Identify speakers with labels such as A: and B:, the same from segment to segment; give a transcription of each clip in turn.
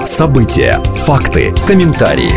A: События, факты, комментарии.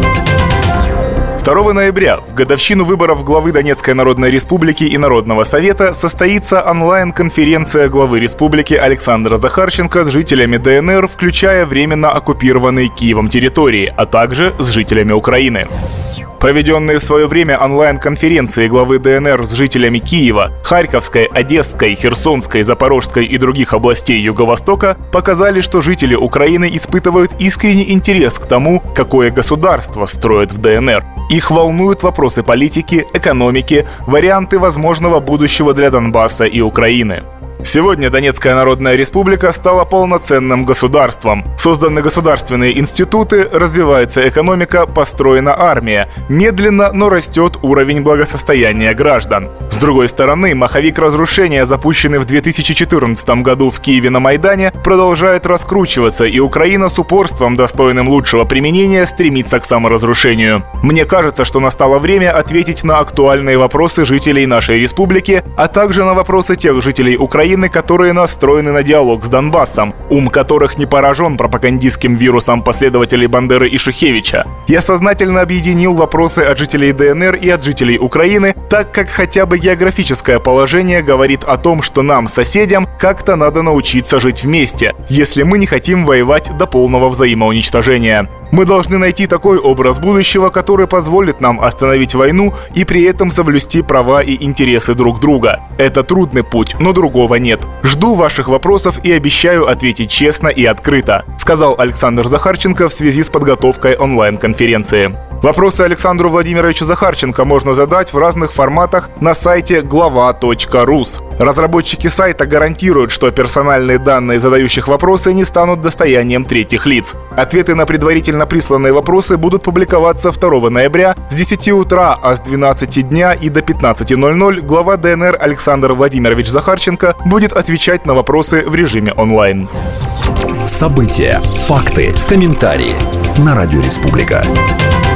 B: 2 ноября, в годовщину выборов главы Донецкой Народной Республики и Народного Совета, состоится онлайн-конференция главы республики Александра Захарченко с жителями ДНР, включая временно оккупированные Киевом территории, а также с жителями Украины. Проведенные в свое время онлайн-конференции главы ДНР с жителями Киева, Харьковской, Одесской, Херсонской, Запорожской и других областей Юго-Востока показали, что жители Украины испытывают искренний интерес к тому, какое государство строят в ДНР. Их волнуют вопросы политики, экономики, варианты возможного будущего для Донбасса и Украины. Сегодня Донецкая Народная Республика стала полноценным государством. Созданы государственные институты, развивается экономика, построена армия. Медленно, но растет уровень благосостояния граждан. С другой стороны, маховик разрушения, запущенный в 2014 году в Киеве на Майдане, продолжает раскручиваться, и Украина с упорством, достойным лучшего применения, стремится к саморазрушению. Мне кажется, что настало время ответить на актуальные вопросы жителей нашей республики, а также на вопросы тех жителей Украины, которые настроены на диалог с Донбассом, ум которых не поражен пропагандистским вирусом последователей Бандеры и Шухевича. Я сознательно объединил вопросы от жителей ДНР и от жителей Украины, так как хотя бы географическое положение говорит о том, что нам, соседям, как-то надо научиться жить вместе, если мы не хотим воевать до полного взаимоуничтожения. Мы должны найти такой образ будущего, который позволит нам остановить войну и при этом соблюсти права и интересы друг друга. Это трудный путь, но другого нет. Жду ваших вопросов и обещаю ответить честно и открыто, сказал Александр Захарченко в связи с подготовкой онлайн-конференции. Вопросы Александру Владимировичу Захарченко можно задать в разных форматах на сайте glava.rus. Разработчики сайта гарантируют, что персональные данные задающих вопросы не станут достоянием третьих лиц. Ответы на предварительно присланные вопросы будут публиковаться 2 ноября с 10 утра, а с 12 дня и до 15:00 глава ДНР Александр Владимирович Захарченко будет отвечать на вопросы в режиме онлайн.
A: События, факты, комментарии на Радио Республика.